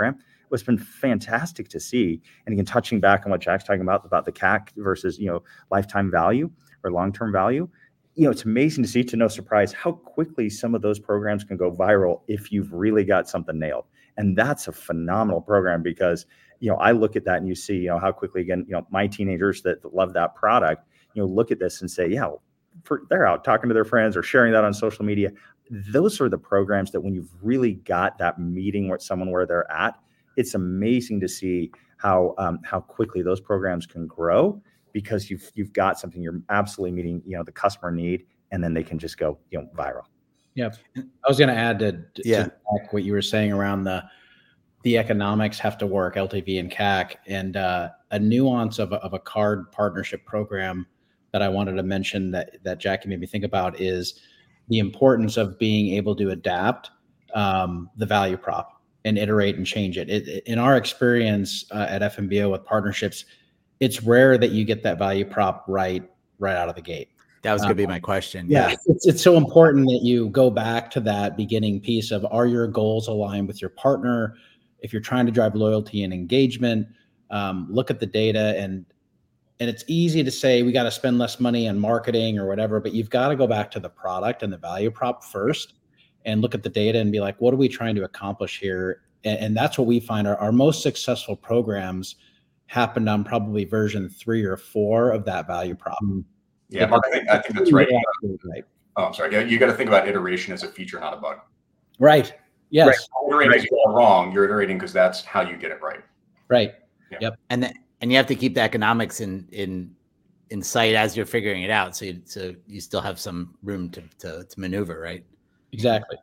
D: what's been fantastic to see, and again, touching back on what Jack's talking about the CAC versus, lifetime value or long-term value, it's amazing to see, to no surprise, how quickly some of those programs can go viral if you've really got something nailed. And that's a phenomenal program because, I look at that and you see, how quickly, again, my teenagers that love that product, look at this and say, yeah, they're out talking to their friends or sharing that on social media. Those are the programs that when you've really got that meeting with someone where they're at, it's amazing to see how quickly those programs can grow because you've got something you're absolutely meeting, the customer need, and then they can just go, viral.
B: Yeah. I was going to add to what you were saying around the economics have to work, LTV and CAC, and a nuance of a card partnership program that I wanted to mention that Jackie made me think about is the importance of being able to adapt the value prop and iterate and change it. In our experience at FNBO with partnerships, it's rare that you get that value prop right out of the gate.
A: That was going to be my question.
B: Yeah. It's so important that you go back to that beginning piece of, are your goals aligned with your partner? If you're trying to drive loyalty and engagement, look at the data, and it's easy to say we got to spend less money on marketing or whatever, but you've got to go back to the product and the value prop first and look at the data and be like, what are we trying to accomplish here? And that's what we find our most successful programs happened on probably version 3 or 4 of that value prop.
C: Yeah, Mark, I think that's right.
B: Right.
C: Oh, I'm sorry. Yeah, you got to think about iteration as a feature, not a bug.
B: Right. Yes.
C: Right. Iterating is wrong. You're iterating because that's how you get it right.
B: Right.
C: Yeah.
B: Yep.
A: And you have to keep the economics in sight as you're figuring it out, so you still have some room to maneuver, right?
B: Exactly.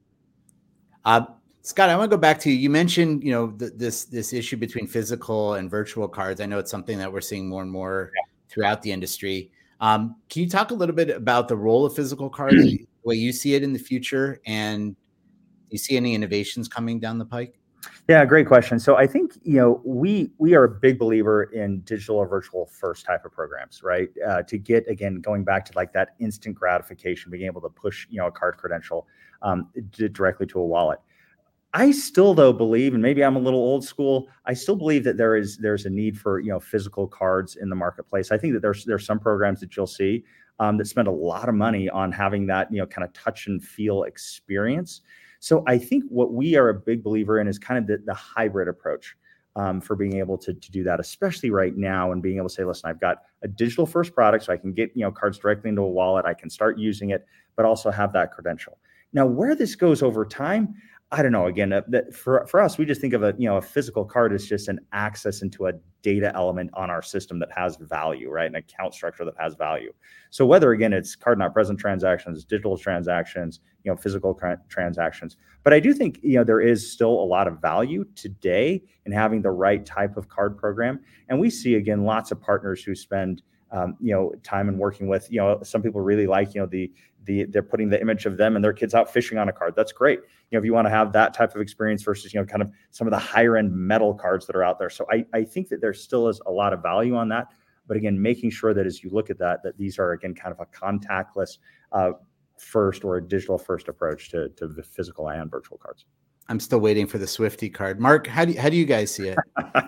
A: Scott, I want to go back to you. You mentioned, this issue between physical and virtual cards. I know it's something that we're seeing more and more throughout the industry. Can you talk a little bit about the role of physical cards, the way you see it in the future, and do you see any innovations coming down the pike?
D: Yeah, great question. So I think, we are a big believer in digital or virtual first type of programs, right? To get, again, going back to like that instant gratification, being able to push, a card credential directly to a wallet. I still, though, believe, and maybe I'm a little old school, I still believe that there's a need for, physical cards in the marketplace. I think that there's some programs that you'll see that spend a lot of money on having that, kind of touch and feel experience. So I think what we are a big believer in is kind of the hybrid approach for being able to do that, especially right now, and being able to say, listen, I've got a digital first product, so I can get, cards directly into a wallet. I can start using it, but also have that credential. Now, where this goes over time, I don't know. Again, for us, we just think of a physical card as just an access into a data element on our system that has value, right? An account structure that has value. So whether, again, it's card not present transactions, digital transactions, physical transactions, but I do think, there is still a lot of value today in having the right type of card program. And we see, again, lots of partners who spend, time and working with, some people really like, they're putting the image of them and their kids out fishing on a card. That's great. If you want to have that type of experience versus, kind of some of the higher end metal cards that are out there. So I think that there still is a lot of value on that. But again, making sure that as you look at that these are, again, kind of a contactless first or a digital first approach to the physical and virtual cards.
A: I'm still waiting for the Swifty card. Mark, how do you guys see it?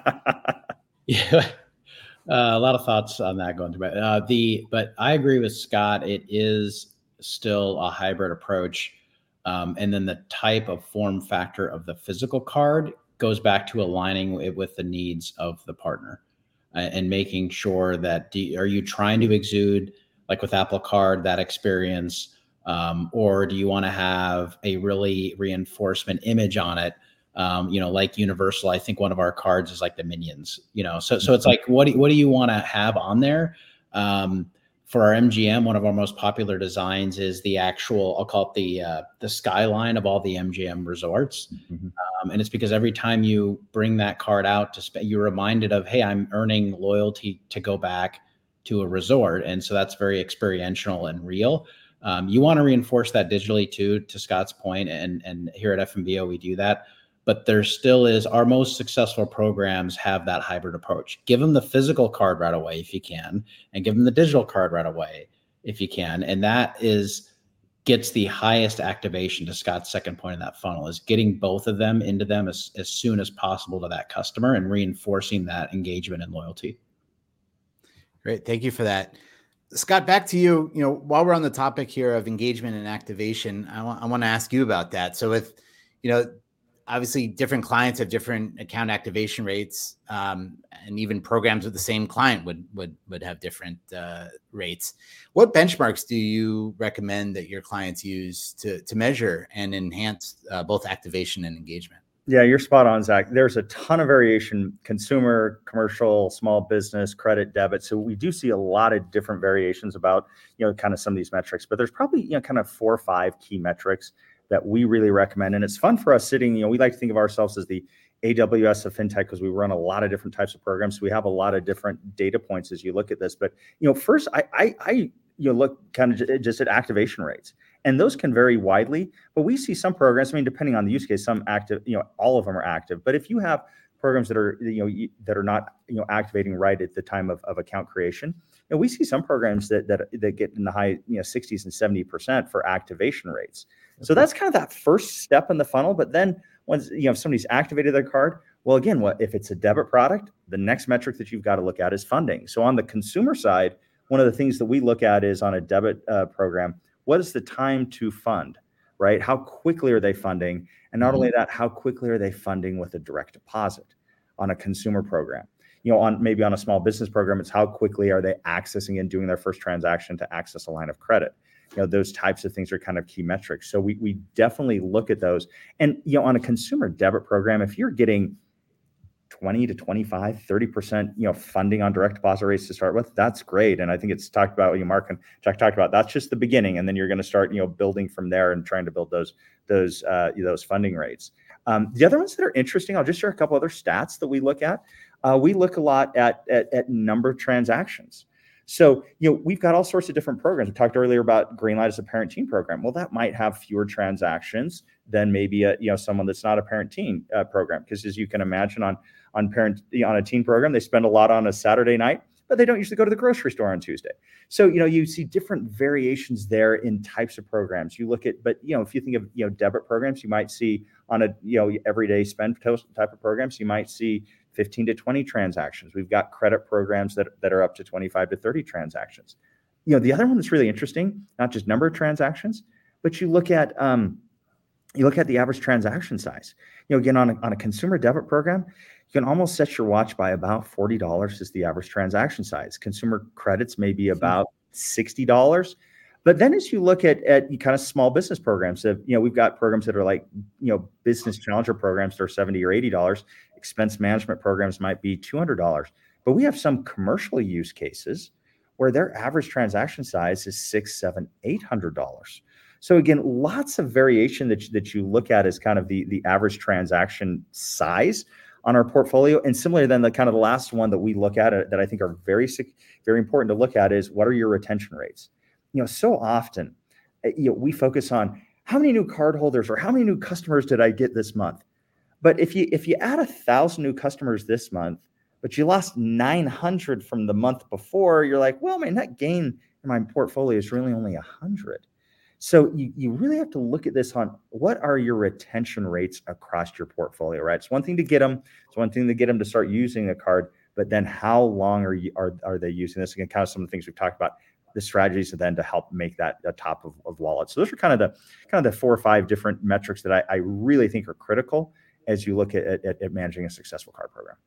B: Yeah. A lot of thoughts on that going through, but I agree with Scott. It is still a hybrid approach. And then the type of form factor of the physical card goes back to aligning it with the needs of the partner and making sure that are you trying to exude, like with Apple Card, that experience, or do you want to have a really reinforcement image on it? Like Universal, I think one of our cards is like the Minions, so it's like, what do you want to have on there? For our MGM, one of our most popular designs is the actual, I'll call it the skyline of all the MGM resorts. Mm-hmm. And it's because every time you bring that card out to spend, you're reminded of, hey, I'm earning loyalty to go back to a resort. And so that's very experiential and real. You want to reinforce that digitally too, to Scott's point, and here at FNBO, we do that. But there still is, our most successful programs have that hybrid approach. Give them the physical card right away if you can, and give them the digital card right away if you can. And that is gets the highest activation, to Scott's second point in that funnel, is getting both of them into them as soon as possible to that customer and reinforcing that engagement and loyalty.
A: Great. Thank you for that. Scott, back to you. While we're on the topic here of engagement and activation, I want to ask you about that. So with, obviously different clients have different account activation rates, and even programs with the same client would have different rates. What benchmarks do you recommend that your clients use to measure and enhance both activation and engagement?
D: Yeah, you're spot on, Zach. There's a ton of variation: consumer, commercial, small business, credit, debit. So we do see a lot of different variations about, kind of some of these metrics, but there's probably, kind of 4 or 5 key metrics that we really recommend. And it's fun for us sitting, we like to think of ourselves as the AWS of fintech because we run a lot of different types of programs. So we have a lot of different data points as you look at this. But, first I look kind of just at activation rates, and those can vary widely, but we see some programs, depending on the use case, some active, all of them are active. But if you have programs that are, that are not, activating right at the time of account creation, we see some programs that get in the high, 60s and 70% for activation rates. So that's kind of that first step in the funnel. But then once, if somebody's activated their card, well, again, if it's a debit product, the next metric that you've got to look at is funding. So on the consumer side, one of the things that we look at is on a debit program, what is the time to fund, right? How quickly are they funding? And not only that, how quickly are they funding with a direct deposit on a consumer program? Maybe on a small business program, it's how quickly are they accessing and doing their first transaction to access a line of credit. Those types of things are kind of key metrics. So we definitely look at those. And, on a consumer debit program, if you're getting 20 to 25, 30%, funding on direct deposit rates to start with, that's great. And I think it's talked about, Mark and Jack talked about, that's just the beginning. And then you're going to start, building from there and trying to build those funding rates. The other ones that are interesting, I'll just share a couple other stats that we look at. We look a lot at number of transactions. So, we've got all sorts of different programs. We talked earlier about Greenlight as a parent-teen program. Well, that might have fewer transactions than maybe someone that's not a parent-teen program, because as you can imagine, on a teen program, they spend a lot on a Saturday night, but they don't usually go to the grocery store on Tuesday. So, you see different variations there in types of programs. You look at, but if you think of debit programs, you might see on a everyday spend type of programs, you might see 15 to 20 transactions. We've got credit programs that are up to 25 to 30 transactions. The other one that's really interesting, not just number of transactions, but you look at the average transaction size. Again, on a consumer debit program, you can almost set your watch by about $40 is the average transaction size. Consumer credits may be about $60. But then as you look at kind of small business programs, we've got programs that are like, business challenger programs that are $70 or $80. Expense management programs might be $200. But we have some commercial use cases where their average transaction size is $600, $700, $800. So again, lots of variation that you look at as kind of the average transaction size on our portfolio. And similarly, then the last one that we look at that I think are very, very important to look at is, what are your retention rates? So often, we focus on how many new cardholders or how many new customers did I get this month? But if you add 1,000 new customers this month, but you lost 900 from the month before, you're like, well, my net gain in my portfolio is really only 100. So you really have to look at this on what are your retention rates across your portfolio, right? It's one thing to get them. It's one thing to get them to start using the card, but then how long are they using this? Again, kind of some of the things we've talked about, the strategies then to help make that a top of wallet. So those are kind of the 4 or 5 different metrics that I really think are critical as you look at managing a successful card program.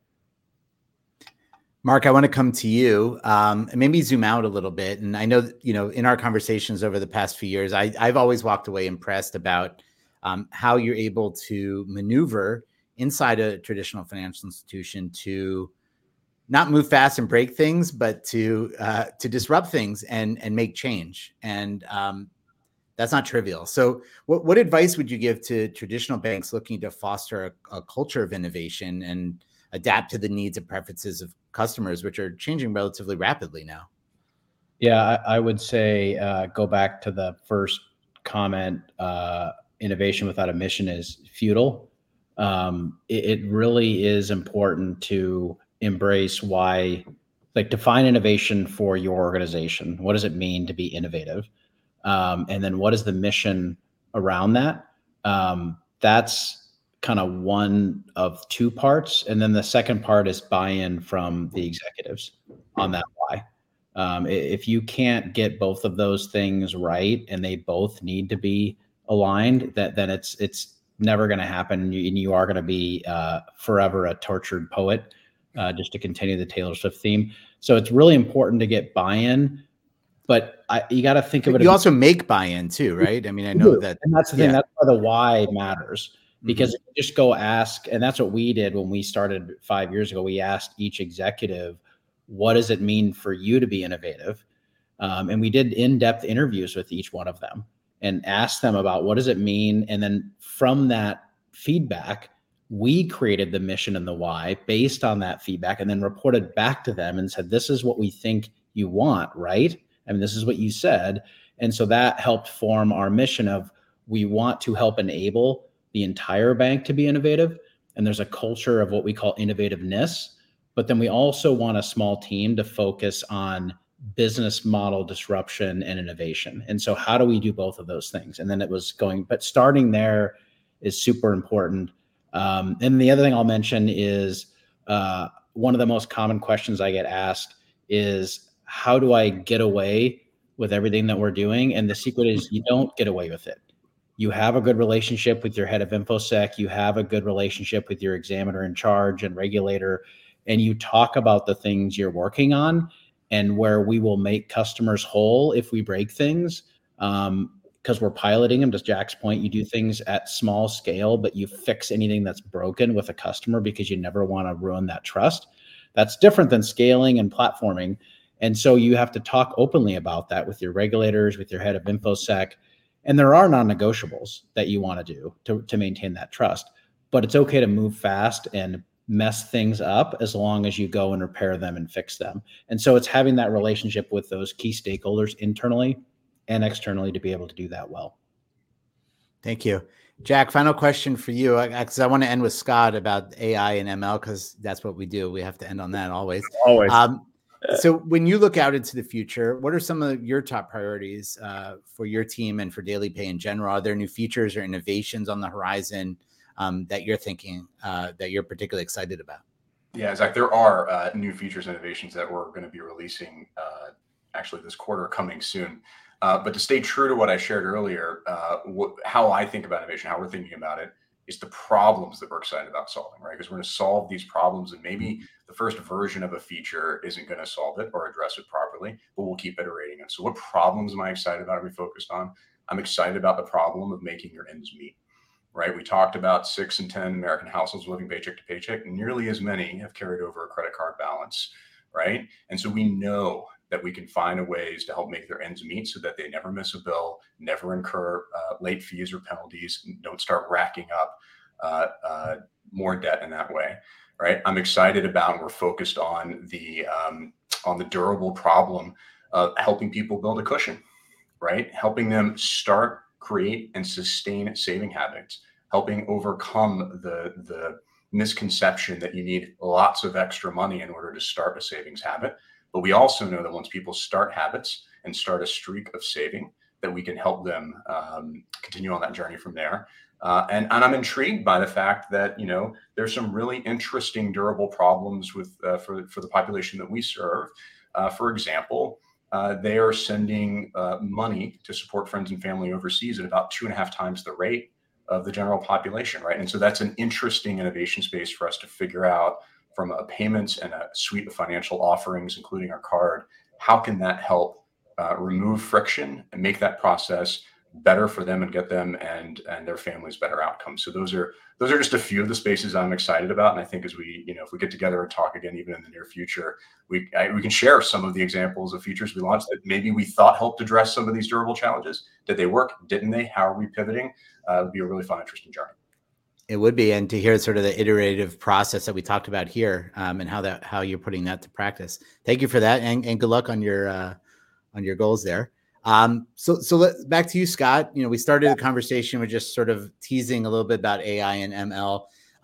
A: Mark, I want to come to you and maybe zoom out a little bit. And I know that, in our conversations over the past few years, I've always walked away impressed about how you're able to maneuver inside a traditional financial institution to not move fast and break things, but to disrupt things and make change. And that's not trivial. So what advice would you give to traditional banks looking to foster a culture of innovation and adapt to the needs and preferences of customers, which are changing relatively rapidly now?
B: Yeah, I would say go back to the first comment. Innovation without a mission is futile. It really is important to embrace define innovation for your organization. What does it mean to be innovative? And then what is the mission around that? That's kind of one of two parts. And then the second part is buy-in from the executives on that why. If you can't get both of those things right and they both need to be aligned, then it's never going to happen. And you are going to be forever a tortured poet, just to continue the Taylor Swift theme. So it's really important to get buy-in, but you got to think of it.
A: You also make buy-in too, right? I mean, I know that.
B: And that's the thing. That's why the why matters. Because if you just go ask, and that's what we did when we started 5 years ago. We asked each executive, what does it mean for you to be innovative? And we did in-depth interviews with each one of them and asked them about what does it mean. And then from that feedback, we created the mission and the why based on that feedback, and then reported back to them and said, this is what we think you want, right? I mean, this is what you said. And so that helped form our mission of we want to help enable the entire bank to be innovative. And there's a culture of what we call innovativeness. But then we also want a small team to focus on business model disruption and innovation. And so how do we do both of those things? And then it was going, but starting there is super important. And the other thing I'll mention is one of the most common questions I get asked is, how do I get away with everything that we're doing? And the secret is you don't get away with it. You have a good relationship with your head of InfoSec. You have a good relationship with your examiner in charge and regulator, and you talk about the things you're working on and where we will make customers whole if we break things. Because we're piloting them. To Jack's point, you do things at small scale, but you fix anything that's broken with a customer because you never want to ruin that trust. That's different than scaling and platforming. And so you have to talk openly about that with your regulators, with your head of InfoSec. And there are non-negotiables that you want to do to maintain that trust. But it's okay to move fast and mess things up as long as you go and repair them and fix them. And so it's having that relationship with those key stakeholders internally and externally to be able to do that well.
A: Thank you. Jack, final question for you, because I want to end with Scott about AI and ML, because that's what we do. We have to end on that always.
D: Always.
A: So when you look out into the future, what are some of your top priorities for your team and for DailyPay in general? Are there new features or innovations on the horizon that you're thinking that you're particularly excited about?
C: Yeah, Zach, there are new features and innovations that we're going to be releasing actually this quarter coming soon. But to stay true to what I shared earlier, how I think about innovation, how we're thinking about it, is the problems that we're excited about solving, right? Because we're going to solve these problems, and maybe the first version of a feature isn't going to solve it or address it properly, but we'll keep iterating it. So what problems am I excited about? Are we focused on? I'm excited about the problem of making your ends meet, right? We talked about 6 in 10 American households living paycheck to paycheck. Nearly as many have carried over a credit card balance, right? And so we know that we can find ways to help make their ends meet so that they never miss a bill, never incur late fees or penalties, don't start racking up more debt in that way, right? I'm excited about, and we're focused on the durable problem of helping people build a cushion, right? Helping them start, create, and sustain saving habits, helping overcome the misconception that you need lots of extra money in order to start a savings habit. But we also know that once people start habits and start a streak of saving, that we can help them continue on that journey from there. And I'm intrigued by the fact that, there's some really interesting durable problems with for the population that we serve. For example, they are sending money to support friends and family overseas at about 2.5 times the rate of the general population, right? And so that's an interesting innovation space for us to figure out, from a payments and a suite of financial offerings, including our card. How can that help remove friction and make that process better for them and get them and their families better outcomes? So those are just a few of the spaces I'm excited about. And I think as we, if we get together and talk again, even in the near future, we can share some of the examples of features we launched that maybe we thought helped address some of these durable challenges. Did they work? Didn't they? How are we pivoting? It would be a really fun, interesting journey.
A: It would be, and to hear sort of the iterative process that we talked about here, and how you're putting that to practice. Thank you for that, and good luck on your goals there. So back to you, Scott. We started the conversation with just sort of teasing a little bit about AI and ML.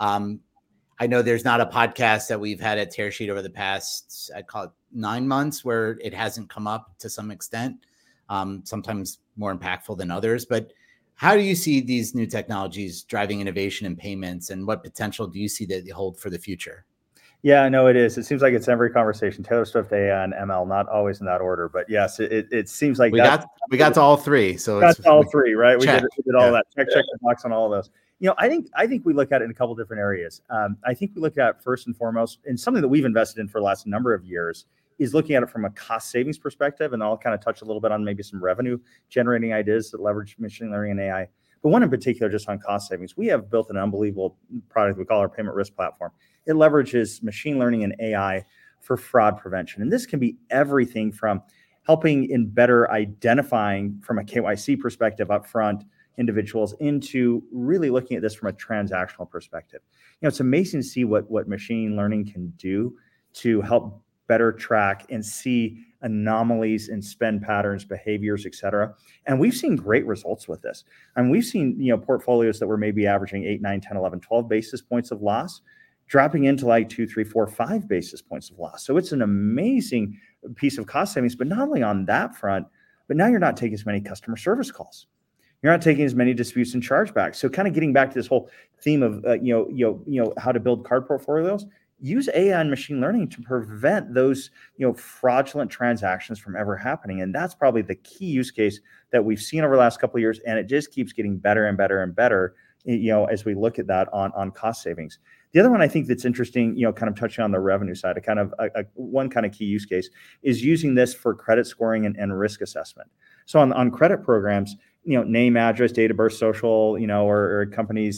A: I know there's not a podcast that we've had at Tearsheet over the past, I'd call it 9 months, where it hasn't come up to some extent. sometimes more impactful than others. But how do you see these new technologies driving innovation in payments, and what potential do you see that they hold for the future?
D: Yeah, no, it is. It seems like it's every conversation. Taylor Swift, AI, and ML, not always in that order, but yes, it seems like
A: we got to all three. So
D: got to all three, right? We did all that. Check the box on all of those. I think we look at it in a couple different areas. I think we look at first and foremost, and something that we've invested in for the last number of years is looking at it from a cost savings perspective. And I'll kind of touch a little bit on maybe some revenue generating ideas that leverage machine learning and AI. But one in particular, just on cost savings, we have built an unbelievable product we call our payment risk platform. It leverages machine learning and AI for fraud prevention. And this can be everything from helping in better identifying from a KYC perspective upfront individuals into really looking at this from a transactional perspective. It's amazing to see what machine learning can do to help better track and see anomalies in spend patterns, behaviors, et cetera. And we've seen great results with this. And we've seen, portfolios that were maybe averaging 8, 9, 10, 11, 12 basis points of loss, dropping into like 2, 3, 4, 5 basis points of loss. So it's an amazing piece of cost savings, but not only on that front, but now you're not taking as many customer service calls. You're not taking as many disputes and chargebacks. So kind of getting back to this whole theme of, how to build card portfolios, use AI and machine learning to prevent those, fraudulent transactions from ever happening. And that's probably the key use case that we've seen over the last couple of years. And it just keeps getting better and better and better, as we look at that on cost savings. The other one I think that's interesting, kind of touching on the revenue side, one kind of key use case is using this for credit scoring and risk assessment. So on credit programs, name, address, date of birth, social, or companies,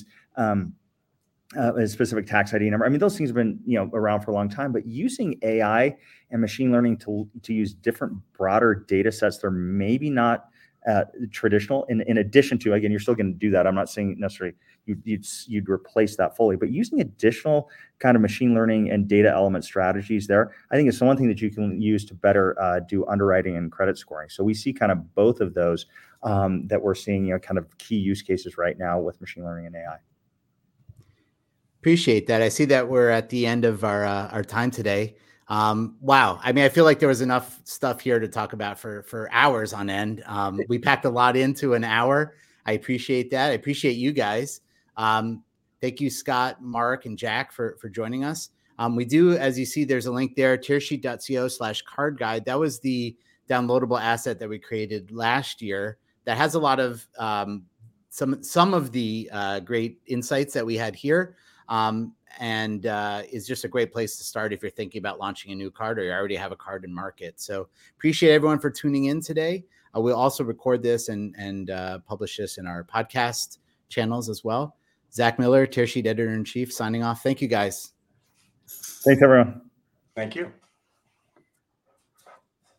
D: a specific tax ID number. I mean, those things have been, around for a long time, but using AI and machine learning to use different broader data sets, they're maybe not traditional. In addition to, again, you're still going to do that. I'm not saying necessarily you'd replace that fully, but using additional kind of machine learning and data element strategies there, I think it's the one thing that you can use to better do underwriting and credit scoring. So we see kind of both of those that we're seeing, kind of key use cases right now with machine learning and AI.
A: Appreciate that. I see that we're at the end of our time today. Wow. I mean, I feel like there was enough stuff here to talk about for hours on end. We packed a lot into an hour. I appreciate that. I appreciate you guys. Thank you, Scott, Mark, and Jack for joining us. We do, as you see, there's a link there, tearsheet.co/card guide. That was the downloadable asset that we created last year that has a lot of some of the great insights that we had here. And is just a great place to start if you're thinking about launching a new card or you already have a card in market. So appreciate everyone for tuning in today. We'll also record this and publish this in our podcast channels as well. Zach Miller, Tearsheet Editor-in-Chief, signing off. Thank you, guys.
D: Thanks, everyone.
C: Thank you.